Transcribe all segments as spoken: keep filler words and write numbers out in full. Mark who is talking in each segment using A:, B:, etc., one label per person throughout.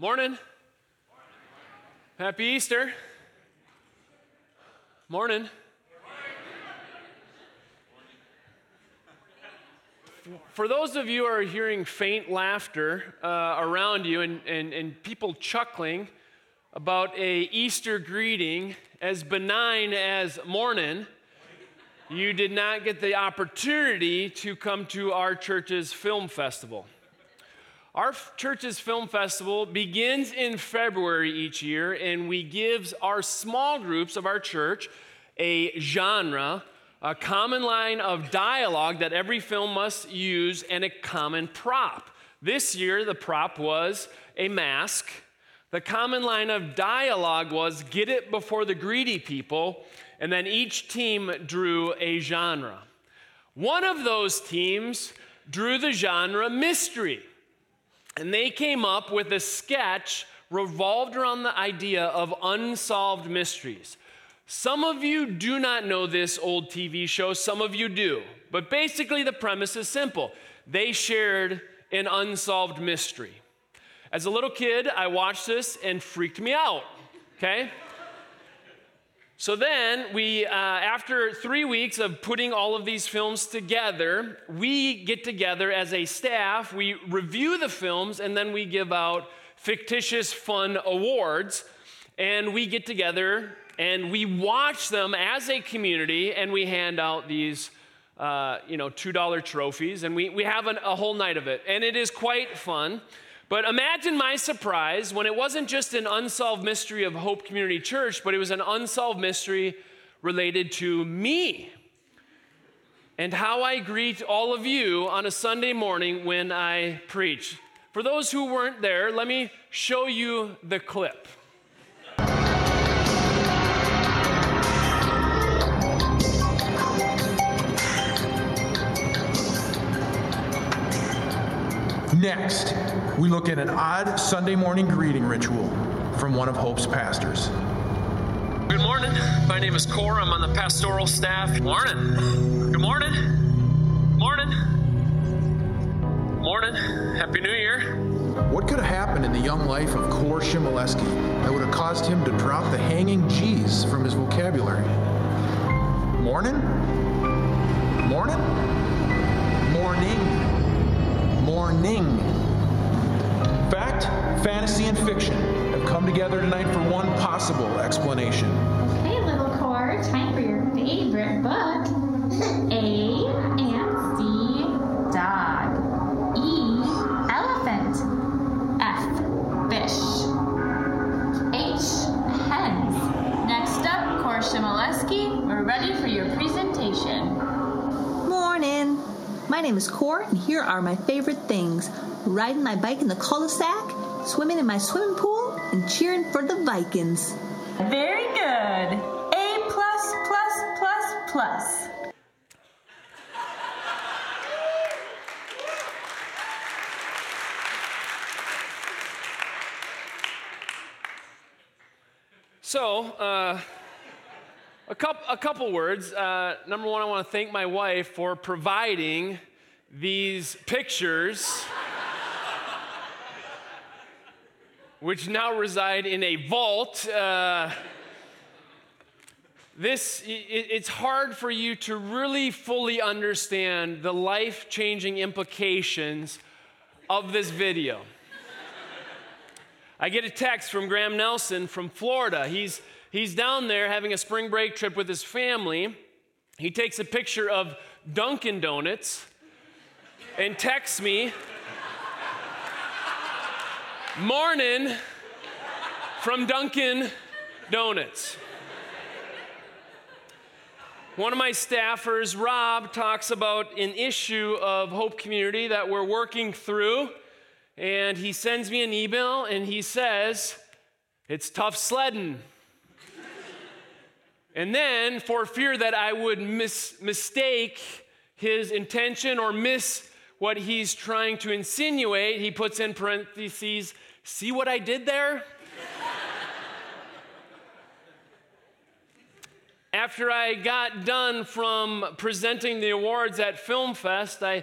A: Morning. Happy Easter. Morning. For those of you who are hearing faint laughter uh, around you and, and, and people chuckling about a Easter greeting as benign as morning, you did not get the opportunity to come to our church's film festival. Our church's film festival begins in February each year, and we give our small groups of our church a genre, a common line of dialogue that every film must use, and a common prop. This year, the prop was a mask. The common line of dialogue was, get it before the greedy people, and then each team drew a genre. One of those teams drew the genre mystery. And they came up with a sketch revolved around the idea of unsolved mysteries. Some of you do not know this old T V show, some of you do. But basically the premise is simple. They shared an unsolved mystery. As a little kid, I watched this and freaked me out, okay? So then we, uh, after three weeks of putting all of these films together, we get together as a staff, we review the films, and then we give out fictitious fun awards. And we get together and we watch them as a community, and we hand out these uh, you know, two dollar trophies, and we, we have an, a whole night of it. And it is quite fun. But imagine my surprise when it wasn't just an unsolved mystery of Hope Community Church, but it was an unsolved mystery related to me and how I greet all of you on a Sunday morning when I preach. For those who weren't there, let me show you the clip.
B: Next, we look at an odd Sunday morning greeting ritual from one of Hope's pastors.
A: Good morning. My name is Cor. I'm on the pastoral staff. Morning. Good morning. Morning. Morning. Happy New Year.
B: What could have happened in the young life of Cor Shimoleski that would have caused him to drop the hanging G's from his vocabulary? Morning? Morning? Morning. Morning. Fact, fantasy, and fiction have come together tonight for one possible explanation.
C: Okay, little Cor, time for your favorite book. A, ant, C, dog. E, elephant. F, fish. H, hens. Next up, Cor Shimoleski, we're ready for your presentation.
D: Morning. My name is Cor, and here are my favorite things. Riding my bike in the cul-de-sac, swimming in my swimming pool, and cheering for the Vikings.
C: Very good. A plus plus plus plus.
A: So, uh, a couple, a couple words. Uh, number one, I want to thank my wife for providing these pictures, which now reside in a vault. Uh, this, it, it's hard for you to really fully understand the life-changing implications of this video. I get a text from Graham Nelson from Florida. He's, he's down there having a spring break trip with his family. He takes a picture of Dunkin' Donuts and texts me, morning from Dunkin' Donuts. One of my staffers, Rob, talks about an issue of Hope Community that we're working through, and he sends me an email and he says, it's tough sledding. And then, for fear that I would mis- mistake his intention or miss what he's trying to insinuate, he puts in parentheses, see what I did there? After I got done from presenting the awards at Film Fest, I,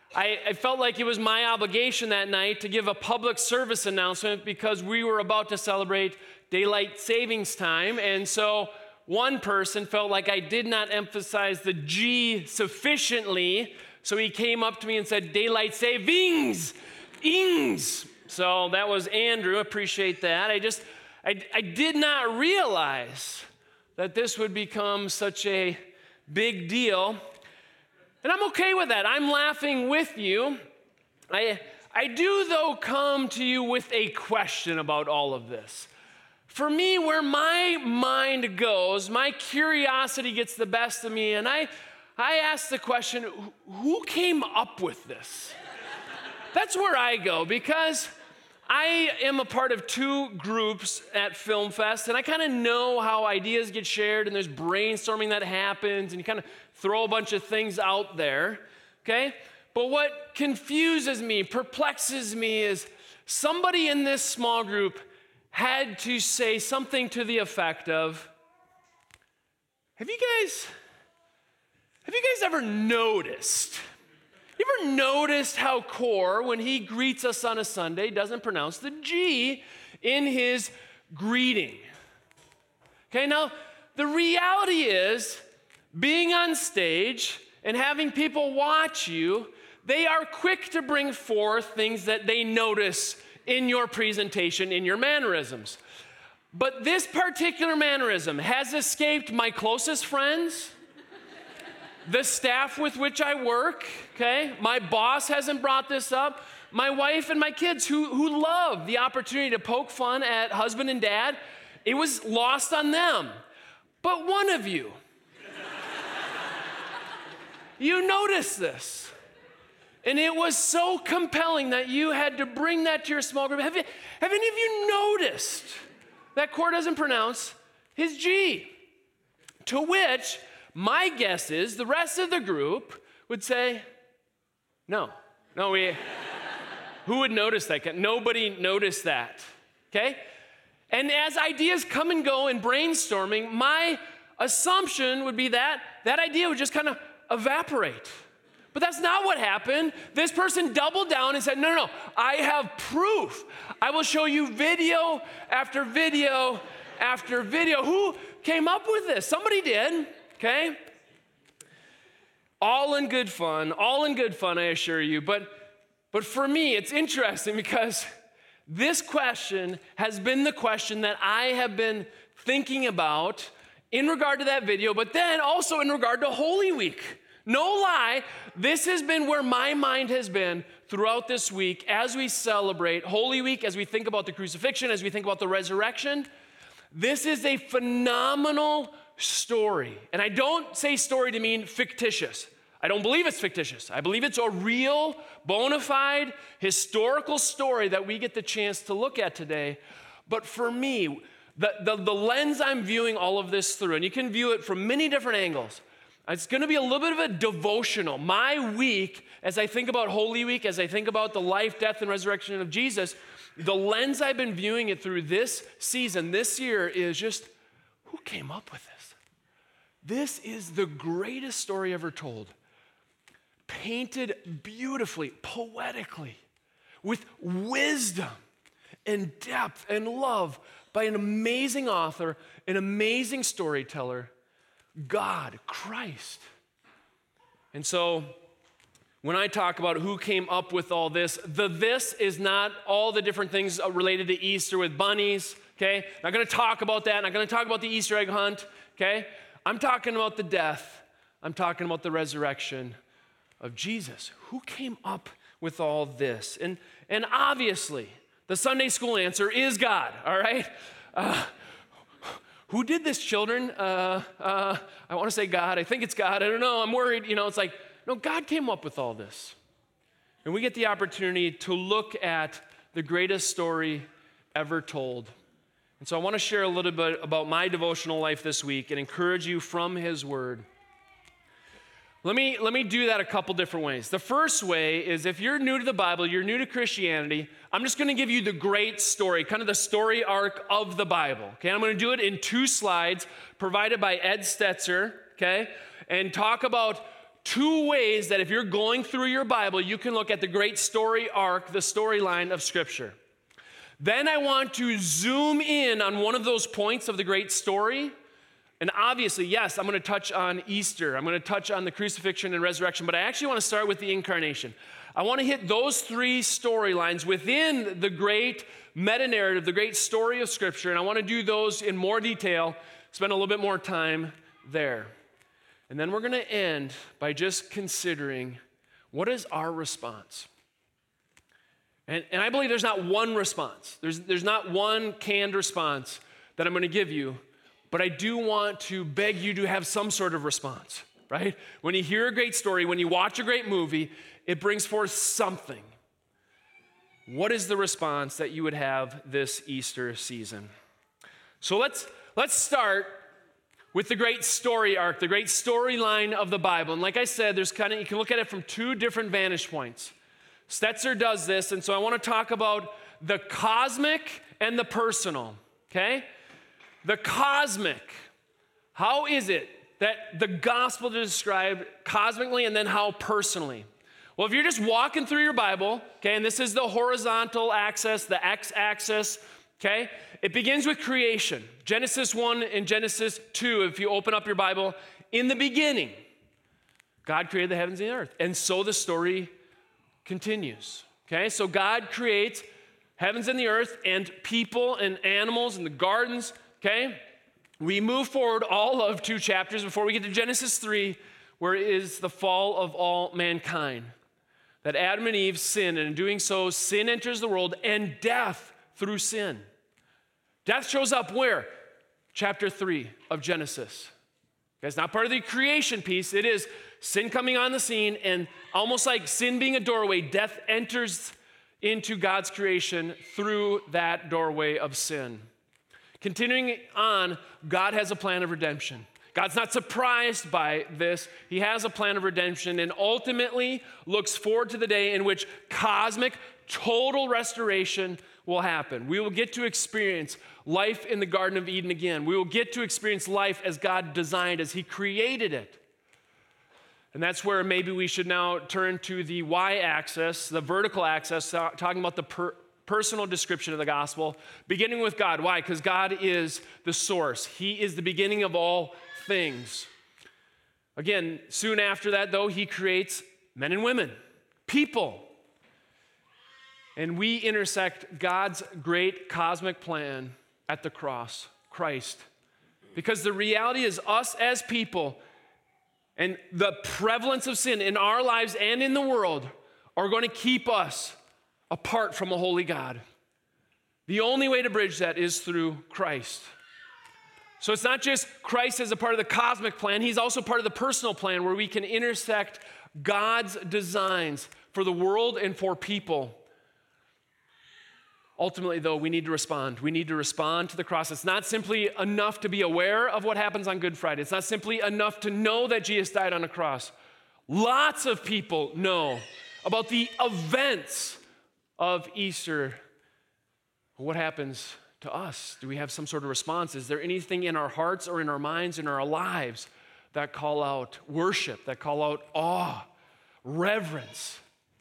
A: I, I felt like it was my obligation that night to give a public service announcement because we were about to celebrate daylight savings time. And so one person felt like I did not emphasize the G sufficiently. So he came up to me and said, daylight savings, ings. So that was Andrew. Appreciate that. I just, I, I did not realize that this would become such a big deal. And I'm okay with that. I'm laughing with you. I, I do, though, come to you with a question about all of this. For me, where my mind goes, my curiosity gets the best of me, and I, I ask the question, who came up with this? That's where I go, because I am a part of two groups at Film Fest, and I kind of know how ideas get shared, and there's brainstorming that happens, and you kind of throw a bunch of things out there, okay? But what confuses me, perplexes me, is somebody in this small group had to say something to the effect of, have you guys, have you guys ever noticed, you ever noticed how Core, when he greets us on a Sunday, doesn't pronounce the G in his greeting? Okay, now, the reality is, being on stage and having people watch you, they are quick to bring forth things that they notice in your presentation, in your mannerisms. But this particular mannerism has escaped my closest friends, the staff with which I work, okay? My boss hasn't brought this up. My wife and my kids who, who love the opportunity to poke fun at husband and dad, it was lost on them. But one of you, you noticed this. And it was so compelling that you had to bring that to your small group. Have, you, have any of you noticed that Core doesn't pronounce his G? To which my guess is the rest of the group would say, no, no, we, who would notice that? Nobody noticed that, okay? And as ideas come and go in brainstorming, my assumption would be that that idea would just kind of evaporate. But that's not what happened. This person doubled down and said, no, no, no, I have proof. I will show you video after video after video. Who came up with this? Somebody did, okay? All in good fun, all in good fun, I assure you. But, but for me, it's interesting because this question has been the question that I have been thinking about in regard to that video, but then also in regard to Holy Week. No lie, this has been where my mind has been throughout this week as we celebrate Holy Week, as we think about the crucifixion, as we think about the resurrection. This is a phenomenal story. And I don't say story to mean fictitious. I don't believe it's fictitious. I believe it's a real, bona fide, historical story that we get the chance to look at today. But for me, the, the, the lens I'm viewing all of this through, and you can view it from many different angles, it's going to be a little bit of a devotional. My week, as I think about Holy Week, as I think about the life, death, and resurrection of Jesus, the lens I've been viewing it through this season, this year, is just, who came up with this? This is the greatest story ever told. Painted beautifully, poetically, with wisdom and depth and love by an amazing author, an amazing storyteller, God, Christ. And so when I talk about who came up with all this, the this is not all the different things related to Easter with bunnies, okay? Not gonna talk about that, not gonna talk about the Easter egg hunt, okay? I'm talking about the death. I'm talking about the resurrection of Jesus. Who came up with all this? And, and obviously, the Sunday school answer is God, all right? Uh, Who did this, children? Uh, uh, I want to say God. I think it's God. I don't know. I'm worried. You know, it's like, no, God came up with all this. And we get the opportunity to look at the greatest story ever told. And so I want to share a little bit about my devotional life this week and encourage you from His Word. Let me, let me do that a couple different ways. The first way is if you're new to the Bible, you're new to Christianity, I'm just going to give you the great story, kind of the story arc of the Bible. Okay, I'm going to do it in two slides provided by Ed Stetzer, okay, and talk about two ways that if you're going through your Bible, you can look at the great story arc, the storyline of Scripture. Then I want to zoom in on one of those points of the great story. And obviously, yes, I'm going to touch on Easter. I'm going to touch on the crucifixion and resurrection, but I actually want to start with the incarnation. I want to hit those three storylines within the great meta-narrative, the great story of Scripture, and I want to do those in more detail, spend a little bit more time there. And then we're going to end by just considering, what is our response? And, and I believe there's not one response. There's, there's not one canned response that I'm going to give you, but I do want to beg you to have some sort of response, right? When you hear a great story, when you watch a great movie, it brings forth something. What is the response that you would have this Easter season? So let's, let's start with the great story arc, the great storyline of the Bible. And like I said, there's kind of, you can look at it from two different vantage points. Stetzer does this, and so I want to talk about the cosmic and the personal, okay? The cosmic, how is it that the gospel is described cosmically and then how personally? Well, if you're just walking through your Bible, okay, and this is the horizontal axis, the x-axis, okay, it begins with creation. Genesis one and Genesis two, if you open up your Bible, in the beginning, God created the heavens and the earth. And so the story continues, okay? So God creates heavens and the earth and people and animals and the gardens. Okay, we move forward all of two chapters before we get to Genesis three, where it is the fall of all mankind. That Adam and Eve sin, and in doing so, sin enters the world and death through sin. Death shows up where? Chapter three of Genesis. Okay, it's not part of the creation piece. It is sin coming on the scene, and almost like sin being a doorway, death enters into God's creation through that doorway of sin. Continuing on, God has a plan of redemption. God's not surprised by this. He has a plan of redemption and ultimately looks forward to the day in which cosmic, total restoration will happen. We will get to experience life in the Garden of Eden again. We will get to experience life as God designed, as He created it. And that's where maybe we should now turn to the y-axis, the vertical axis, talking about the per- personal description of the gospel, beginning with God. Why? Because God is the source. He is the beginning of all things. Again, soon after that, though, He creates men and women, people. And we intersect God's great cosmic plan at the cross, Christ. Because the reality is, us as people and the prevalence of sin in our lives and in the world are going to keep us apart from a holy God. The only way to bridge that is through Christ. So it's not just Christ as a part of the cosmic plan, He's also part of the personal plan where we can intersect God's designs for the world and for people. Ultimately, though, we need to respond. We need to respond to the cross. It's not simply enough to be aware of what happens on Good Friday. It's not simply enough to know that Jesus died on a cross. Lots of people know about the events of Easter. What happens to us? Do we have some sort of response? Is there anything in our hearts or in our minds, in our lives that call out worship, that call out awe, reverence?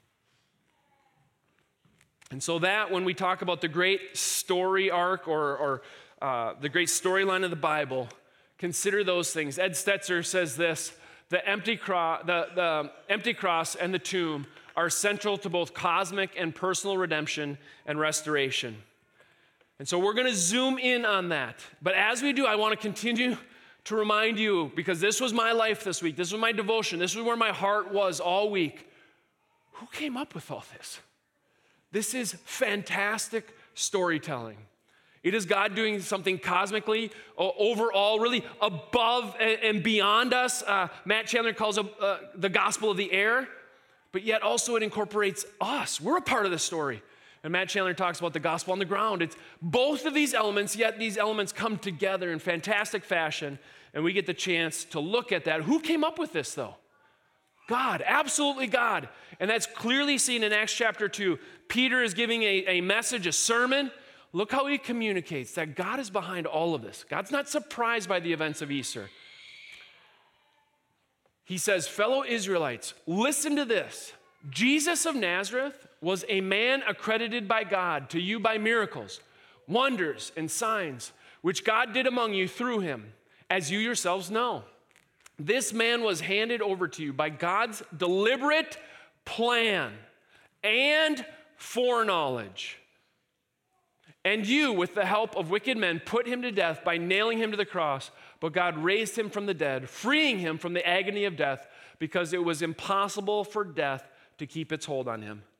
A: And so that when we talk about the great story arc or, or uh, the great storyline of the Bible, consider those things. Ed Stetzer says this: the empty, cro- the, the empty cross and the tomb are central to both cosmic and personal redemption and restoration. And so we're going to zoom in on that. But as we do, I want to continue to remind you, because this was my life this week. This was my devotion. This was where my heart was all week. Who came up with all this? This is fantastic storytelling. It is God doing something cosmically, uh, overall, really above and, and beyond us. Uh, Matt Chandler calls it uh, the gospel of the air, but yet also it incorporates us. We're a part of the story. And Matt Chandler talks about the gospel on the ground. It's both of these elements, yet these elements come together in fantastic fashion, and we get the chance to look at that. Who came up with this, though? God, absolutely God. And that's clearly seen in Acts chapter two. Peter is giving a, a message, a sermon. Look how he communicates that God is behind all of this. God's not surprised by the events of Easter. he says, fellow Israelites, listen to this. Jesus of Nazareth was a man accredited by God to you by miracles, wonders, and signs, which God did among you through him, as you yourselves know. This man was handed over to you by God's deliberate plan and foreknowledge. And you, with the help of wicked men, put him to death by nailing him to the cross. But God raised him from the dead, freeing him from the agony of death, because it was impossible for death to keep its hold on him.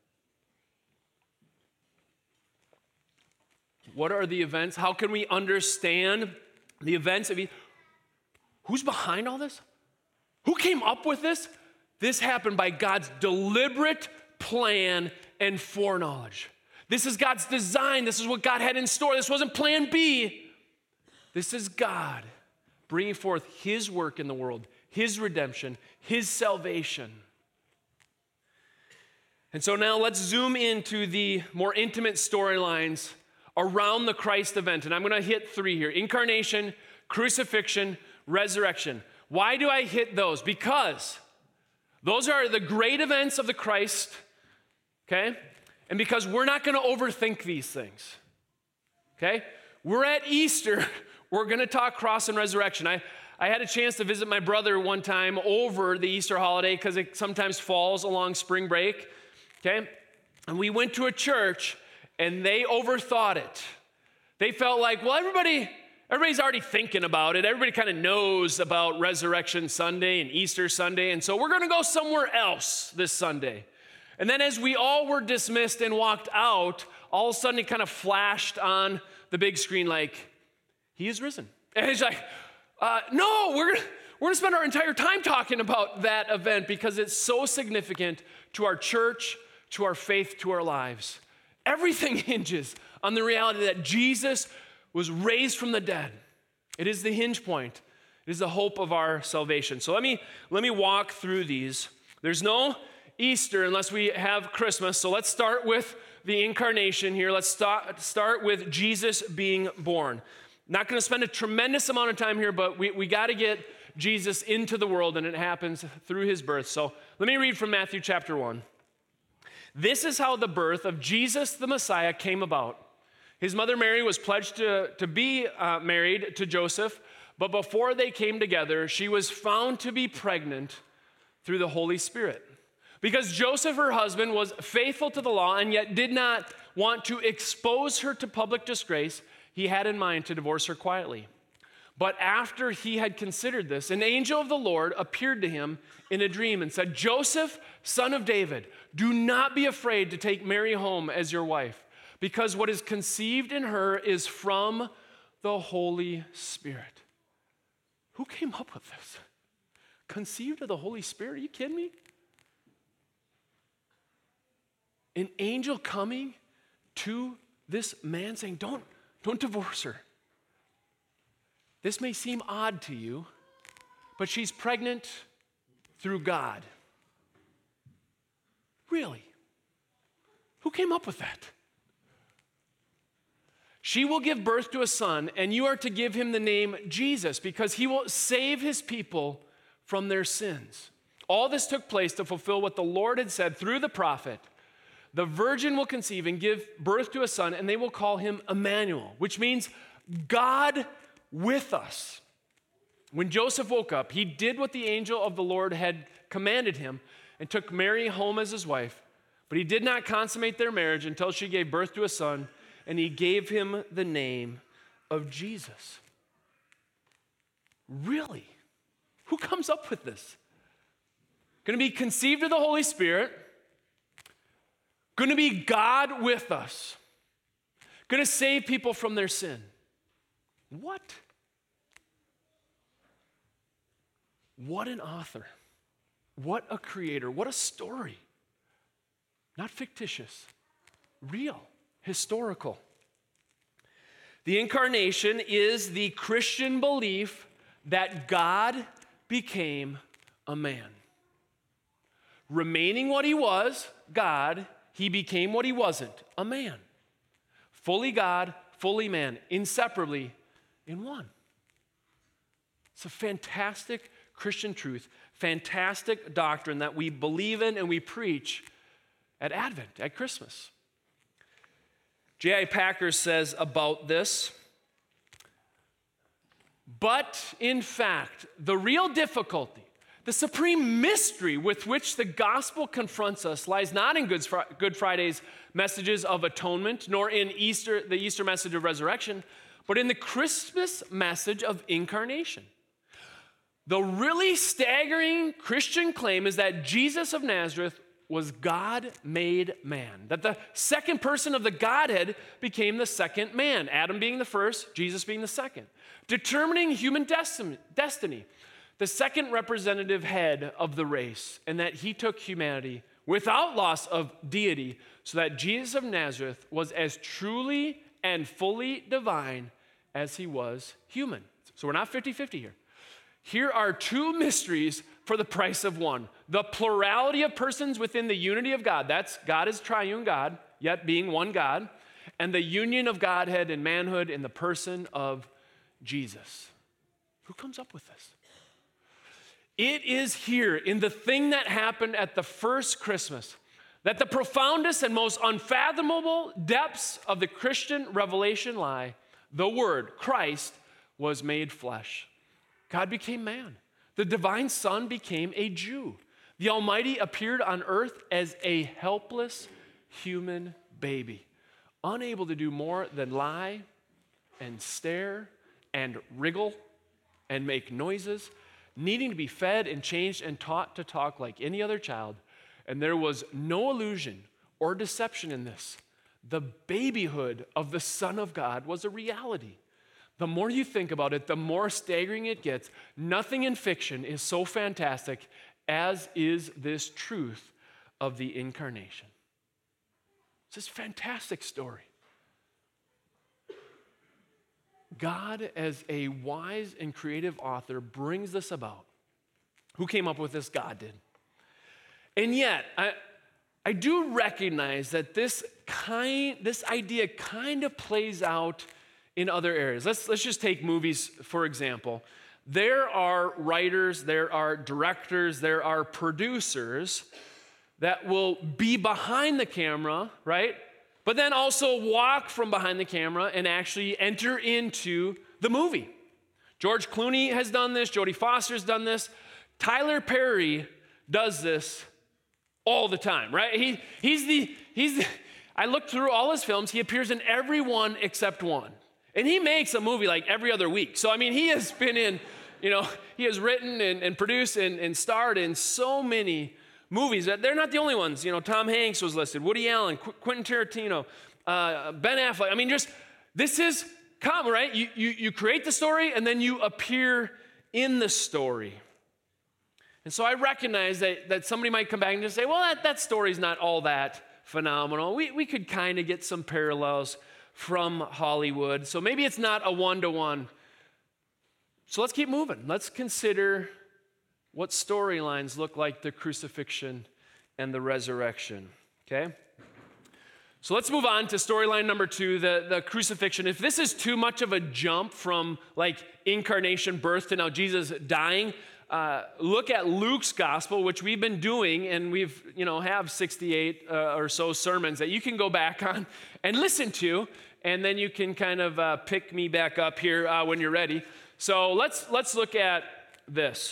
A: What are the events? How can we understand the events of he- Who's behind all this? Who came up with this? This happened by God's deliberate plan and foreknowledge. This is God's design. This is what God had in store. This wasn't plan B. This is God bringing forth his work in the world, his redemption, his salvation. And so now let's zoom into the more intimate storylines around the Christ event. And I'm going to hit three here: incarnation, crucifixion, resurrection. Why do I hit those? Because those are the great events of the Christ, okay? And because we're not going to overthink these things, okay? We're at Easter. We're going to talk cross and resurrection. I, I had a chance to visit my brother one time over the Easter holiday because it sometimes falls along spring break, okay? And we went to a church, and they overthought it. They felt like, well, everybody, everybody's already thinking about it. Everybody kind of knows about Resurrection Sunday and Easter Sunday, and so we're going to go somewhere else this Sunday. And then as we all were dismissed and walked out, all of a sudden it kind of flashed on the big screen like, he is risen. And it's like, uh, no, we're gonna, we're gonna spend our entire time talking about that event because it's so significant to our church, to our faith, to our lives. Everything hinges on the reality that Jesus was raised from the dead. It is the hinge point. It is the hope of our salvation. So let me, let me walk through these. There's no Easter unless we have Christmas. So let's start with the incarnation here. Let's start, start with Jesus being born. Not going to spend a tremendous amount of time here, but we, we got to get Jesus into the world, and it happens through his birth. So let me read from Matthew chapter one. This is how the birth of Jesus the Messiah came about. His mother Mary was pledged to, to be uh, married to Joseph, but before they came together, she was found to be pregnant through the Holy Spirit. Because Joseph, her husband, was faithful to the law and yet did not want to expose her to public disgrace, he had in mind to divorce her quietly. But after he had considered this, an angel of the Lord appeared to him in a dream and said, Joseph, son of David, do not be afraid to take Mary home as your wife, because what is conceived in her is from the Holy Spirit. Who came up with this? Conceived of the Holy Spirit? Are you kidding me? An angel coming to this man saying, don't, don't divorce her. This may seem odd to you, but she's pregnant through God. Really? Who came up with that? She will give birth to a son, and you are to give him the name Jesus, because he will save his people from their sins. All this took place to fulfill what the Lord had said through the prophet. The virgin will conceive and give birth to a son, and they will call him Emmanuel, which means God with us. When Joseph woke up, he did what the angel of the Lord had commanded him and took Mary home as his wife. But he did not consummate their marriage until she gave birth to a son, and he gave him the name of Jesus. Really? Who comes up with this? Going to be conceived of the Holy Spirit. Going to be God with us. Going to save people from their sin. What? What an author. What a creator. What a story. Not fictitious. Real. Historical. The incarnation is the Christian belief that God became a man. Remaining what he was, God, he became what he wasn't, a man. Fully God, fully man, inseparably in one. It's a fantastic Christian truth, fantastic doctrine that we believe in and we preach at Advent, at Christmas. J I Packer says about this, but in fact, the real difficulty, the supreme mystery with which the gospel confronts us lies not in Good Friday's messages of atonement, nor in Easter, the Easter message of resurrection, but in the Christmas message of incarnation. The really staggering Christian claim is that Jesus of Nazareth was God made man, that the second person of the Godhead became the second man, Adam being the first, Jesus being the second, determining human destiny, the second representative head of the race, and that he took humanity without loss of deity, so that Jesus of Nazareth was as truly and fully divine as he was human. So we're not fifty-fifty here. Here are two mysteries for the price of one. The plurality of persons within the unity of God. That's God is triune God, yet being one God. And the union of Godhead and manhood in the person of Jesus. Who comes up with this? It is here in the thing that happened at the first Christmas that the profoundest and most unfathomable depths of the Christian revelation lie. The Word, Christ, was made flesh. God became man. The divine Son became a Jew. The Almighty appeared on earth as a helpless human baby, unable to do more than lie and stare and wriggle and make noises, needing to be fed and changed and taught to talk like any other child. And there was no illusion or deception in this. The babyhood of the Son of God was a reality. The more you think about it, the more staggering it gets. Nothing in fiction is so fantastic as is this truth of the incarnation. It's this fantastic story. God, as a wise and creative author, brings this about. Who came up with this? God did. And yet, I, I do recognize that this kind, this idea kind of plays out in other areas. Let's, let's just take movies, for example. There are writers, there are directors, there are producers that will be behind the camera, right? But then also walk from behind the camera and actually enter into the movie. George Clooney has done this, Jodie Foster's done this. Tyler Perry does this all the time, right? He, he's the, he's the, I looked through all his films, he appears in every one except one. And he makes a movie like every other week. So, I mean, he has been in, you know, he has written and, and produced and, and starred in so many movies. They're not the only ones. You know, Tom Hanks was listed, Woody Allen, Qu- Quentin Tarantino, uh, Ben Affleck. I mean, just, this is common, right? You, you, you create the story and then you appear in the story. And so I recognize that, that somebody might come back and just say, well, that, that story's not all that phenomenal. We, we could kind of get some parallels from Hollywood. So maybe it's not a one-to-one. So let's keep moving. Let's consider what storylines look like the crucifixion and the resurrection, okay? So let's move on to storyline number two, the, the crucifixion. If this is too much of a jump from like incarnation, birth to now Jesus dying, uh, look at Luke's gospel, which we've been doing, and we've, you know, have sixty-eight uh, or so sermons that you can go back on and listen to, and then you can kind of uh, pick me back up here uh, when you're ready. So let's let's look at this.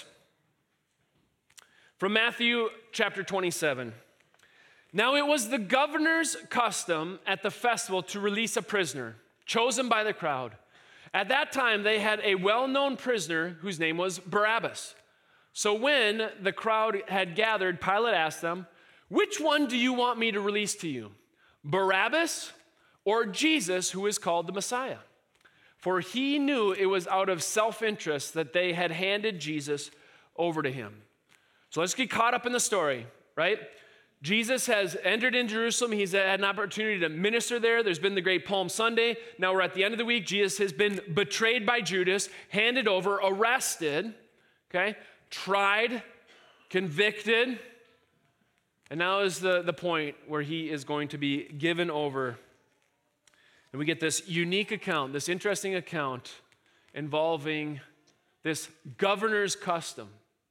A: From Matthew chapter twenty-seven. Now it was the governor's custom at the festival to release a prisoner, chosen by the crowd. At that time, they had a well-known prisoner whose name was Barabbas. So when the crowd had gathered, Pilate asked them, "Which one do you want me to release to you, Barabbas or Jesus, who is called the Messiah?" For he knew it was out of self-interest that they had handed Jesus over to him. So let's get caught up in the story, right? Jesus has entered in Jerusalem. He's had an opportunity to minister there. There's been the great Palm Sunday. Now we're at the end of the week. Jesus has been betrayed by Judas, handed over, arrested, okay, tried, convicted, and now is the, the point where he is going to be given over. And we get this unique account, this interesting account involving this governor's custom.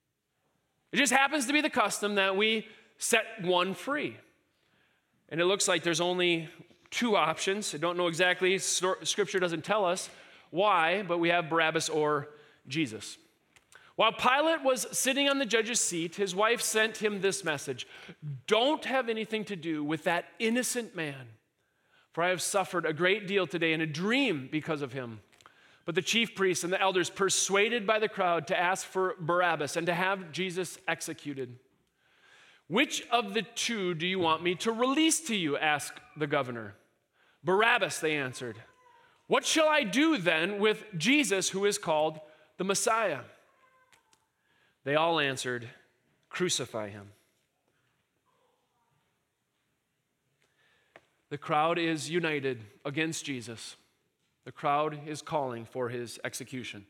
A: It just happens to be the custom that we set one free. And it looks like there's only two options. I don't know exactly, Scripture doesn't tell us why, but we have Barabbas or Jesus. While Pilate was sitting on the judge's seat, his wife sent him this message: "Don't have anything to do with that innocent man, for I have suffered a great deal today in a dream because of him." But the chief priests and the elders, persuaded by the crowd, to ask for Barabbas and to have Jesus executed. "Which of the two do you want me to release to you?" asked the governor. "Barabbas," they answered. "What shall I do then with Jesus, who is called the Messiah?" They all answered, "Crucify him." The crowd is united against Jesus. The crowd is calling for his execution.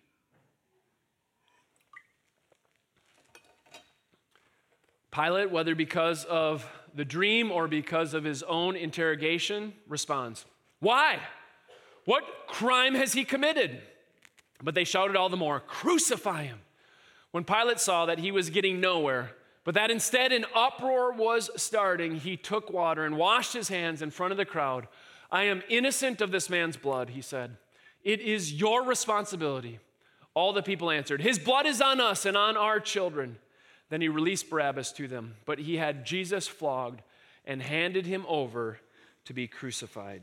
A: Pilate, whether because of the dream or because of his own interrogation, responds, "Why? What crime has he committed?" But they shouted all the more, "Crucify him!" When Pilate saw that he was getting nowhere, but that instead an uproar was starting, he took water and washed his hands in front of the crowd. "I am innocent of this man's blood," he said. "It is your responsibility." All the people answered, "His blood is on us and on our children." Then he released Barabbas to them, but he had Jesus flogged and handed him over to be crucified.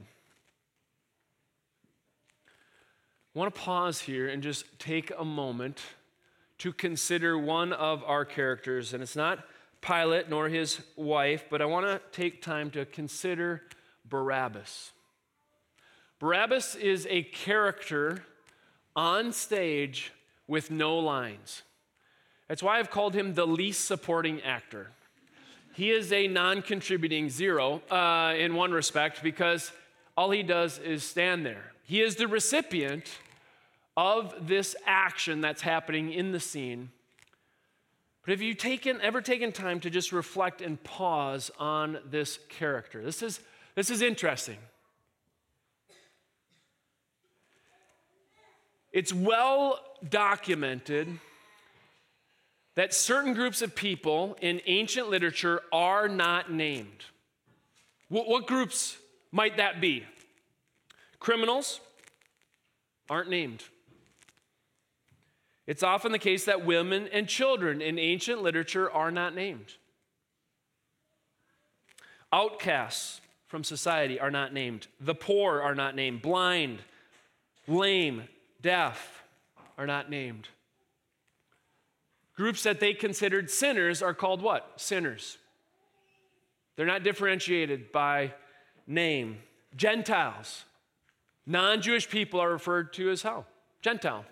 A: I want to pause here and just take a moment to consider one of our characters. And it's not Pilate nor his wife, but I want to take time to consider Barabbas. Barabbas is a character on stage with no lines. That's why I've called him the least supporting actor. He is a non-contributing zero uh, in one respect, because all he does is stand there. He is the recipient of this action that's happening in the scene. But have you taken, ever taken time to just reflect and pause on this character? This is, this is interesting. It's well documented that certain groups of people in ancient literature are not named. What, what groups might that be? Criminals aren't named. It's often the case that women and children in ancient literature are not named. Outcasts from society are not named. The poor are not named. Blind, lame, deaf are not named. Groups that they considered sinners are called what? Sinners. They're not differentiated by name. Gentiles, non-Jewish people, are referred to as how? Gentile.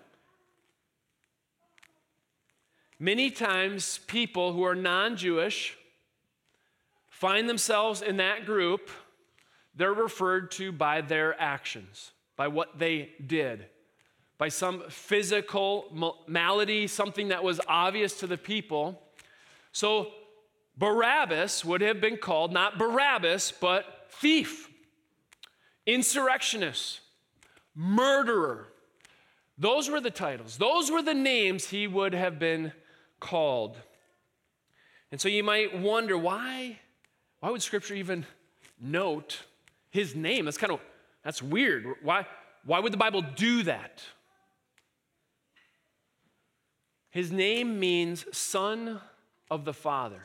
A: Many times people who are non-Jewish find themselves in that group. They're referred to by their actions, by what they did, by some physical malady, something that was obvious to the people. So Barabbas would have been called not Barabbas, but thief, insurrectionist, murderer. Those were the titles. Those were the names he would have been called. And so you might wonder, why, why would Scripture even note his name? That's kind of, that's weird. Why, why would the Bible do that? His name means son of the Father.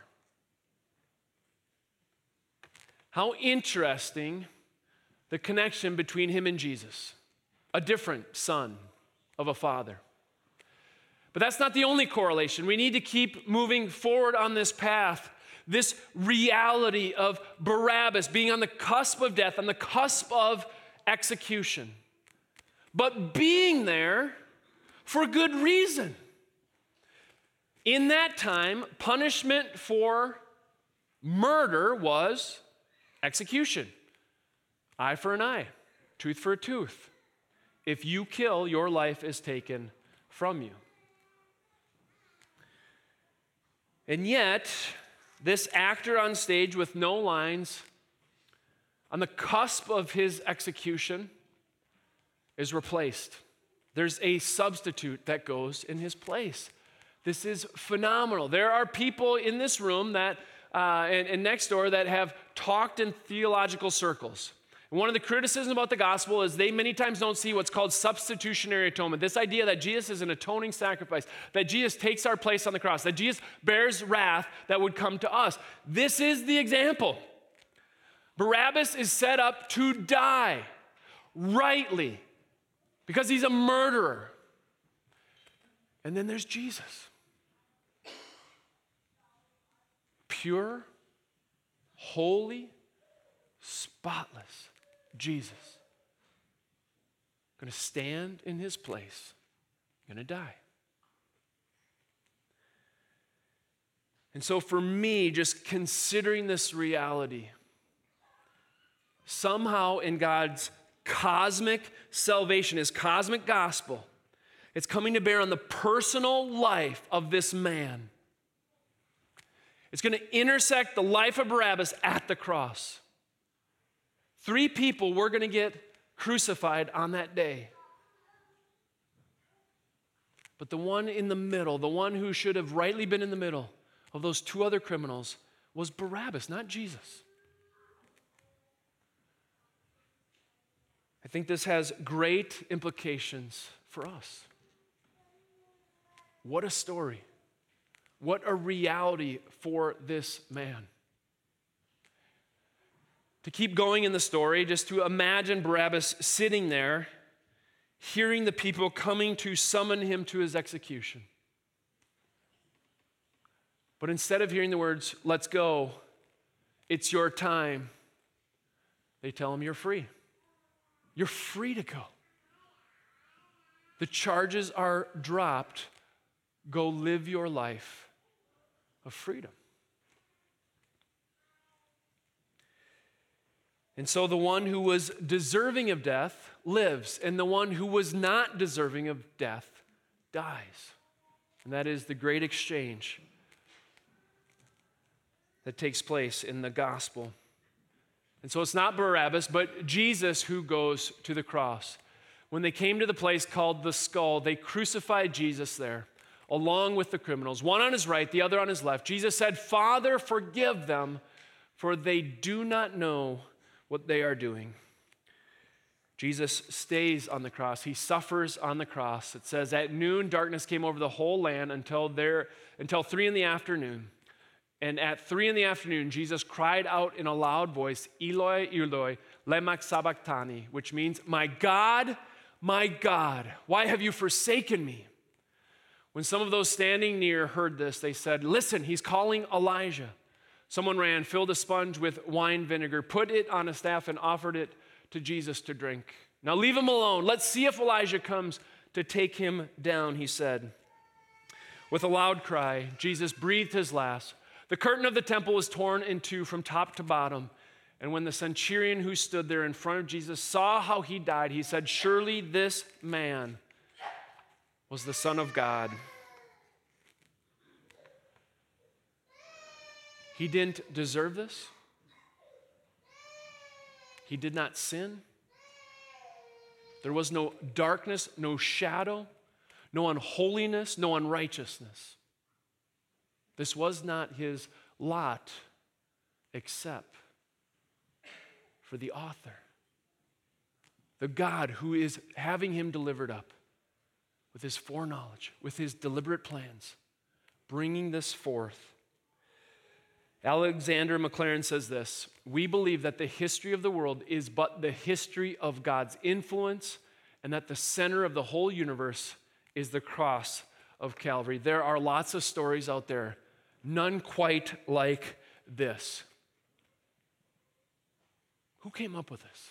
A: How interesting the connection between him and Jesus, a different son of a father. But that's not the only correlation. We need to keep moving forward on this path. This reality of Barabbas being on the cusp of death, on the cusp of execution, but being there for good reason. In that time, punishment for murder was execution. Eye for an eye, tooth for a tooth. If you kill, your life is taken from you. And yet, this actor on stage with no lines, on the cusp of his execution, is replaced. There's a substitute that goes in his place. This is phenomenal. There are people in this room that uh, and, and next door that have talked in theological circles. And one of the criticisms about the gospel is they many times don't see what's called substitutionary atonement. This idea that Jesus is an atoning sacrifice, that Jesus takes our place on the cross, that Jesus bears wrath that would come to us. This is the example. Barabbas is set up to die rightly because he's a murderer. And then there's Jesus. Pure, holy, spotless Jesus. Going to stand in his place, going to die. And so for me, just considering this reality, somehow in God's cosmic salvation, his cosmic gospel, it's coming to bear on the personal life of this man. It's going to intersect the life of Barabbas at the cross. Three people were going to get crucified on that day. But the one in the middle, the one who should have rightly been in the middle of those two other criminals, was Barabbas, not Jesus. I think this has great implications for us. What a story. What a reality for this man. To keep going in the story, just to imagine Barabbas sitting there, hearing the people coming to summon him to his execution. But instead of hearing the words, "Let's go, it's your time," they tell him, "You're free. You're free to go. The charges are dropped. Go live your life of freedom." And so the one who was deserving of death lives, and the one who was not deserving of death dies. And that is the great exchange that takes place in the gospel. And so it's not Barabbas, but Jesus who goes to the cross. When they came to the place called the Skull, they crucified Jesus there, along with the criminals, one on his right, the other on his left. Jesus said, "Father, forgive them, for they do not know what they are doing." Jesus stays on the cross. He suffers on the cross. It says, at noon, darkness came over the whole land until there, until three in the afternoon. And at three in the afternoon, Jesus cried out in a loud voice, "Eloi, Eloi, lema sabachthani," which means, "My God, my God, why have you forsaken me?" When some of those standing near heard this, they said, "Listen, he's calling Elijah." Someone ran, filled a sponge with wine vinegar, put it on a staff, and offered it to Jesus to drink. "Now leave him alone. Let's see if Elijah comes to take him down," he said. With a loud cry, Jesus breathed his last. The curtain of the temple was torn in two from top to bottom. And when the centurion who stood there in front of Jesus saw how he died, he said, "Surely this man was the Son of God." He didn't deserve this. He did not sin. There was no darkness, no shadow, no unholiness, no unrighteousness. This was not his lot, except for the author, the God who is having him delivered up with his foreknowledge, with his deliberate plans, bringing this forth. Alexander McLaren says this: "We believe that the history of the world is but the history of God's influence, and that the center of the whole universe is the cross of Calvary." There are lots of stories out there, none quite like this. Who came up with this?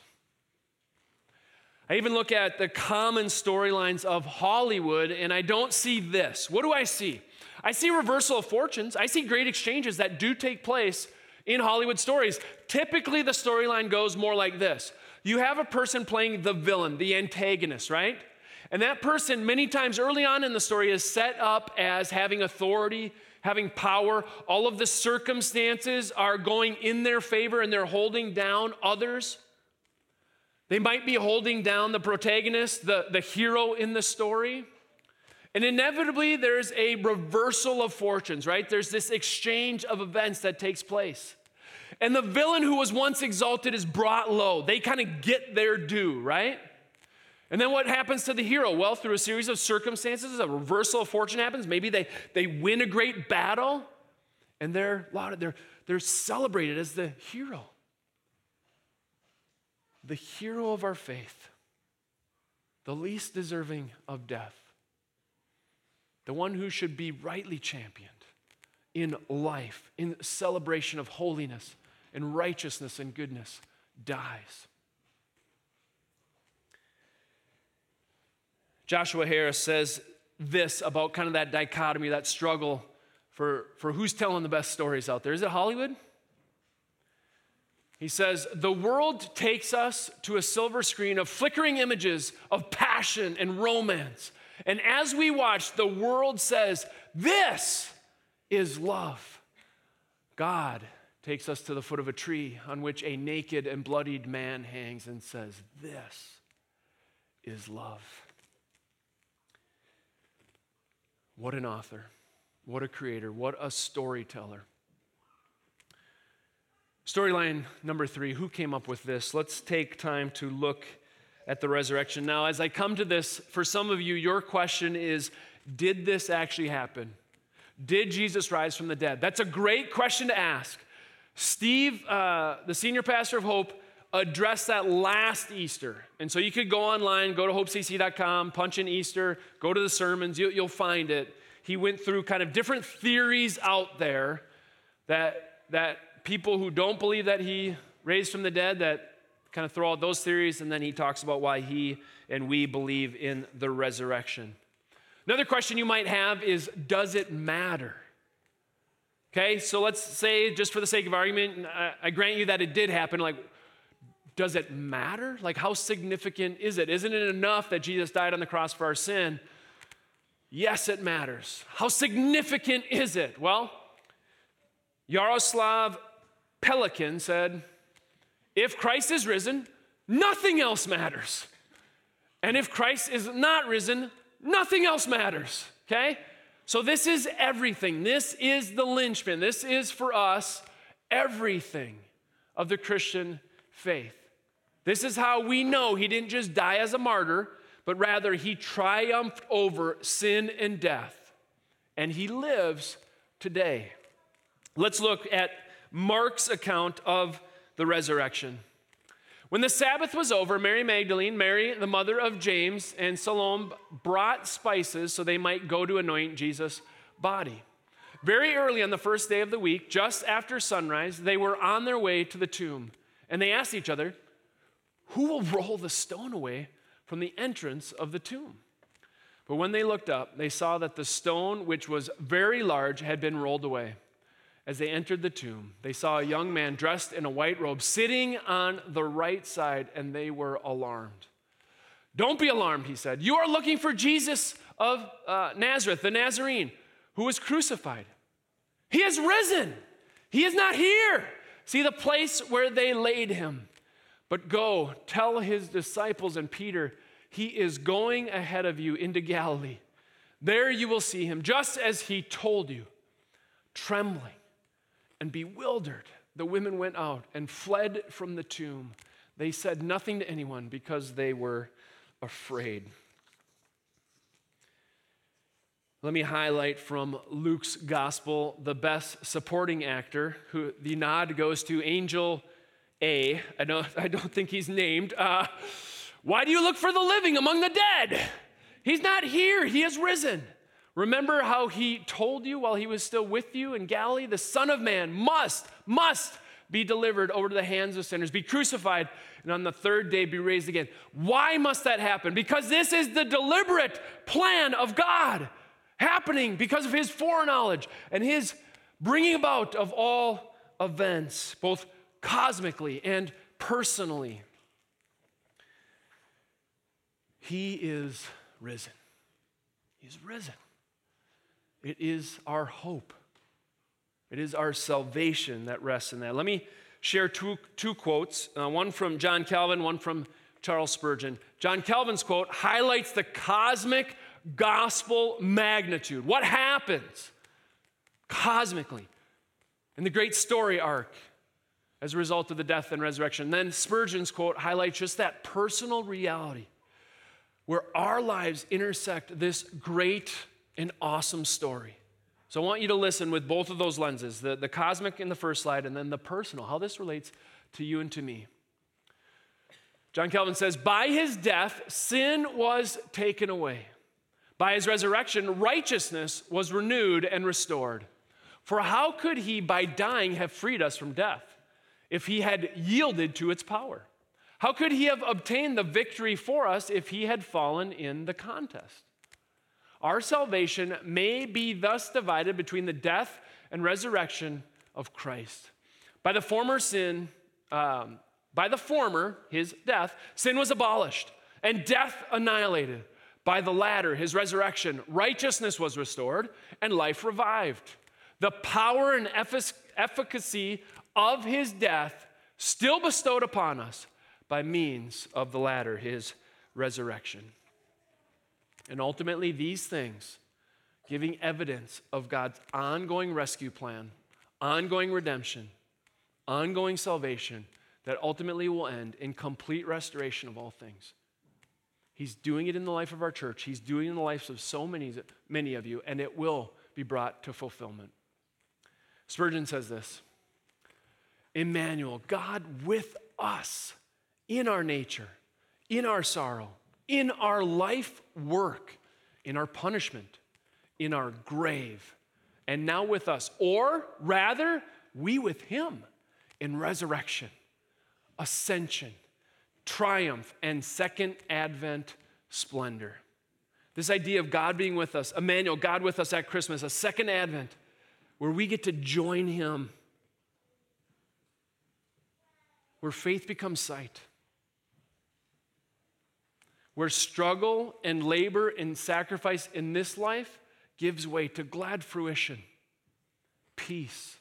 A: I even look at the common storylines of Hollywood, and I don't see this. What do I see? I see reversal of fortunes. I see great exchanges that do take place in Hollywood stories. Typically, the storyline goes more like this. You have a person playing the villain, the antagonist, right? And that person, many times early on in the story, is set up as having authority, having power. All of the circumstances are going in their favor, and they're holding down others. They might be holding down the protagonist, the, the hero in the story. And inevitably, there's a reversal of fortunes, right? There's this exchange of events that takes place. And the villain who was once exalted is brought low. They kind of get their due, right? And then what happens to the hero? Well, through a series of circumstances, a reversal of fortune happens. Maybe they, they win a great battle, and they're lauded, they're, they're celebrated as the hero. The hero of our faith, the least deserving of death, the one who should be rightly championed in life, in celebration of holiness and righteousness and goodness, dies. Joshua Harris says this about kind of that dichotomy, that struggle for, for who's telling the best stories out there. Is it Hollywood? He says, the world takes us to a silver screen of flickering images of passion and romance. And as we watch, the world says, this is love. God takes us to the foot of a tree on which a naked and bloodied man hangs and says, this is love. What an author, what a creator, what a storyteller. Storyline number three, who came up with this? Let's take time to look at the resurrection. Now, as I come to this, for some of you, your question is, did this actually happen? Did Jesus rise from the dead? That's a great question to ask. Steve, uh, the senior pastor of Hope, addressed that last Easter. And so you could go online, go to hope c c dot com, punch in Easter, go to the sermons, you, you'll find it. He went through kind of different theories out there that, that people who don't believe that he raised from the dead, that kind of throw out those theories, and then he talks about why he and we believe in the resurrection. Another question you might have is, does it matter? Okay, so let's say, just for the sake of argument, I, I grant you that it did happen. Like, does it matter? Like, how significant is it? Isn't it enough that Jesus died on the cross for our sin? Yes, it matters. How significant is it? Well, Yaroslav Pelikan said, if Christ is risen, nothing else matters. And if Christ is not risen, nothing else matters, okay? So this is everything. This is the linchpin. This is for us everything of the Christian faith. This is how we know he didn't just die as a martyr, but rather he triumphed over sin and death. And he lives today. Let's look at Mark's account of the resurrection. When the Sabbath was over, Mary Magdalene, Mary, the mother of James, and Salome brought spices so they might go to anoint Jesus' body. Very early on the first day of the week, just after sunrise, they were on their way to the tomb. And they asked each other, who will roll the stone away from the entrance of the tomb? But when they looked up, they saw that the stone, which was very large, had been rolled away. As they entered the tomb, they saw a young man dressed in a white robe sitting on the right side, and they were alarmed. Don't be alarmed, he said. You are looking for Jesus of uh, Nazareth, the Nazarene, who was crucified. He has risen. He is not here. See the place where they laid him. But go, tell his disciples and Peter, he is going ahead of you into Galilee. There you will see him, just as he told you. Trembling and bewildered, the women went out and fled from the tomb. They said nothing to anyone because they were afraid. Let me highlight from Luke's gospel the best supporting actor, who the nod goes to Angel A. I don't, I don't think he's named. Uh, Why do you look for the living among the dead? He's not here. He has risen. Remember how he told you while he was still with you in Galilee? The Son of Man must, must be delivered over to the hands of sinners, be crucified, and on the third day be raised again. Why must that happen? Because this is the deliberate plan of God happening because of his foreknowledge and his bringing about of all events, both cosmically and personally. He is risen. He's risen. It is our hope. It is our salvation that rests in that. Let me share two, two quotes, uh, one from John Calvin, one from Charles Spurgeon. John Calvin's quote highlights the cosmic gospel magnitude. What happens cosmically in the great story arc as a result of the death and resurrection? And then Spurgeon's quote highlights just that personal reality where our lives intersect this great and awesome story. So I want you to listen with both of those lenses, the, the cosmic in the first slide and then the personal, how this relates to you and to me. John Calvin says, by his death, sin was taken away. By his resurrection, righteousness was renewed and restored. For how could he, by dying, have freed us from death if he had yielded to its power? How could he have obtained the victory for us if he had fallen in the contest? Our salvation may be thus divided between the death and resurrection of Christ. By the former sin, um, by the former, his death, sin was abolished and death annihilated. By the latter, his resurrection, righteousness was restored and life revived. The power and efficacy of his death still bestowed upon us by means of the latter, his resurrection. And ultimately, these things, giving evidence of God's ongoing rescue plan, ongoing redemption, ongoing salvation, that ultimately will end in complete restoration of all things. He's doing it in the life of our church. He's doing it in the lives of so many, many of you, and it will be brought to fulfillment. Spurgeon says this, Emmanuel, God with us, in our nature, in our sorrow, in our life work, in our punishment, in our grave, and now with us, or rather, we with him in resurrection, ascension, triumph, and second advent splendor. This idea of God being with us, Emmanuel, God with us at Christmas, a second advent, where we get to join him, where faith becomes sight, where struggle and labor and sacrifice in this life gives way to glad fruition, peace,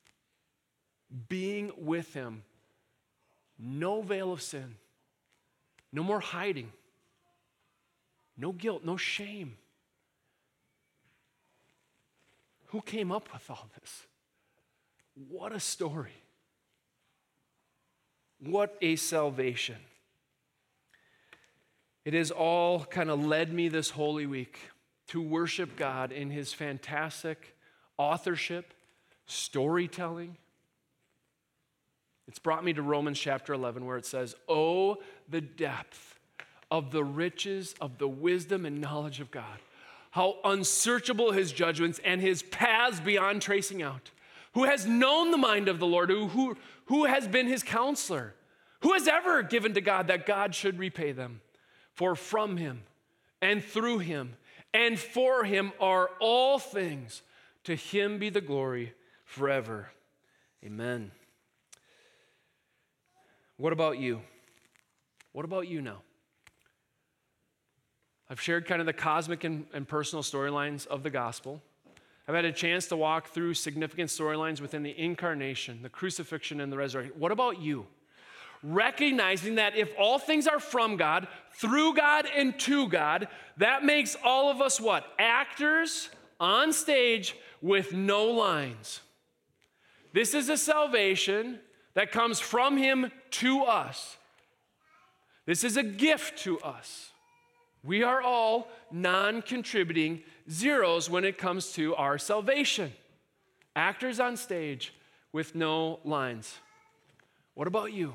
A: being with him, no veil of sin, no more hiding, no guilt, no shame. Who came up with all this? What a story. What a salvation. It has all kind of led me this Holy Week to worship God in his fantastic authorship, storytelling. It's brought me to Romans chapter eleven where it says, "Oh, the depth of the riches of the wisdom and knowledge of God. How unsearchable his judgments and his paths beyond tracing out. Who has known the mind of the Lord? Who, who, who has been his counselor? Who has ever given to God that God should repay them? For from him and through him and for him are all things. To him be the glory forever. Amen." What about you? What about you now? I've shared kind of the cosmic and, and personal storylines of the gospel. I've had a chance to walk through significant storylines within the incarnation, the crucifixion, and the resurrection. What about you? Recognizing that if all things are from God, through God, and to God, that makes all of us what? Actors on stage with no lines. This is a salvation that comes from him to us. This is a gift to us. We are all non-contributing zeros when it comes to our salvation. Actors on stage with no lines. What about you?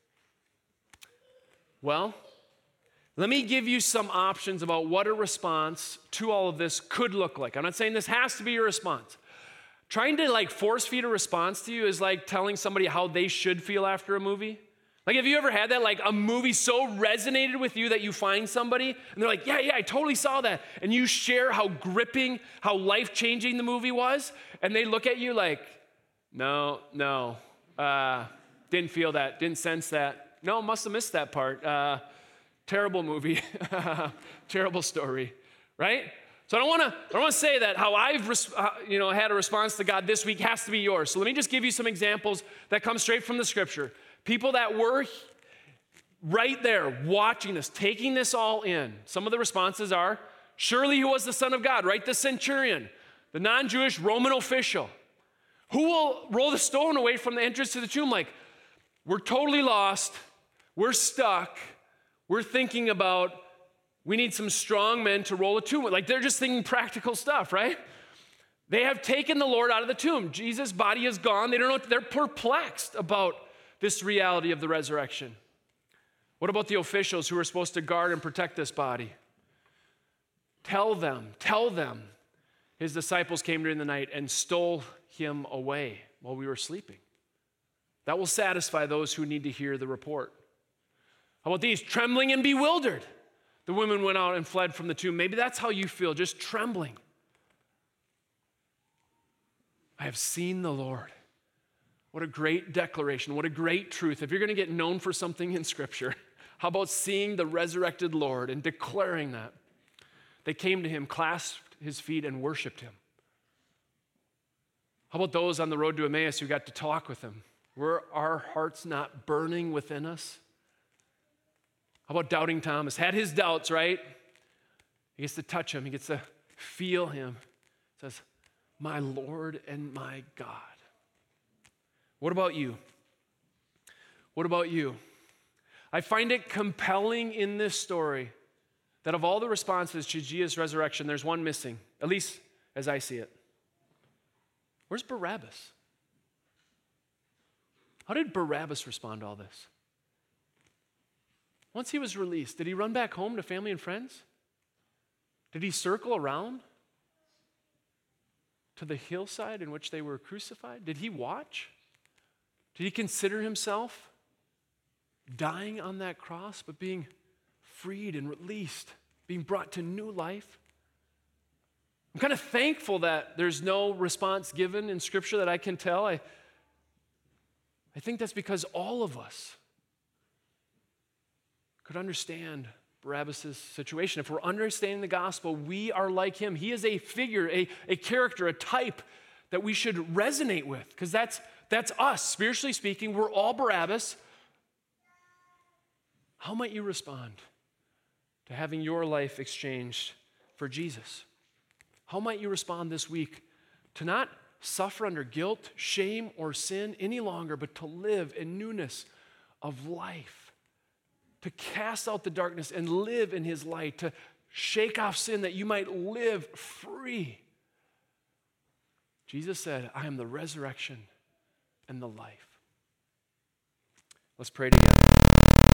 A: Well, let me give you some options about what a response to all of this could look like. I'm not saying this has to be your response. Trying to like force feed a response to you is like telling somebody how they should feel after a movie. Like, have you ever had that? Like, a movie so resonated with you that you find somebody and they're like, yeah, yeah, I totally saw that. And you share how gripping, how life-changing the movie was. And they look at you like, no, no, uh, didn't feel that, didn't sense that. No, must have missed that part. Uh, terrible movie, terrible story, right? So I don't want to. I don't want to say that how I've, res- uh, you know, had a response to God this week has to be yours. So let me just give you some examples that come straight from the Scripture. People that were right there, watching this, taking this all in. Some of the responses are Surely he was the Son of God, right? The centurion, the non-Jewish Roman official. Who will roll the stone away from the entrance to the tomb? Like, we're totally lost. We're stuck. We're thinking about, we need some strong men to roll a tomb. Like, they're just thinking practical stuff, right? They have taken the Lord out of the tomb. Jesus' body is gone. They don't know what, they're perplexed about this reality of the resurrection. What about the officials who are supposed to guard and protect this body? Tell them, tell them, his disciples came during the night and stole him away while we were sleeping. That will satisfy those who need to hear the report. How about these? Trembling and bewildered. The women went out and fled from the tomb. Maybe that's how you feel, just trembling. I have seen the Lord. What a great declaration. What a great truth. If you're going to get known for something in Scripture, how about seeing the resurrected Lord and declaring that? They came to him, clasped his feet, and worshiped him. How about those on the road to Emmaus who got to talk with him? Were our hearts not burning within us? How about doubting Thomas? Had his doubts, right? He gets to touch him. He gets to feel him. He says, my Lord and my God. What about you? What about you? I find it compelling in this story that of all the responses to Jesus' resurrection, there's one missing, at least as I see it. Where's Barabbas? How did Barabbas respond to all this? Once he was released, did he run back home to family and friends? Did he circle around to the hillside in which they were crucified? Did he watch? Did he consider himself dying on that cross, but being freed and released, being brought to new life? I'm kind of thankful that there's no response given in Scripture that I can tell. I, I think that's because all of us could understand Barabbas' situation. If we're understanding the gospel, we are like him. He is a figure, a, a character, a type that we should resonate with, because that's, that's us. Spiritually speaking, we're all Barabbas. How might you respond to having your life exchanged for Jesus? How might you respond this week to not suffer under guilt, shame, or sin any longer, but to live in newness of life, to cast out the darkness and live in his light, to shake off sin that you might live free? Jesus said, I am the resurrection and the life. Let's pray together.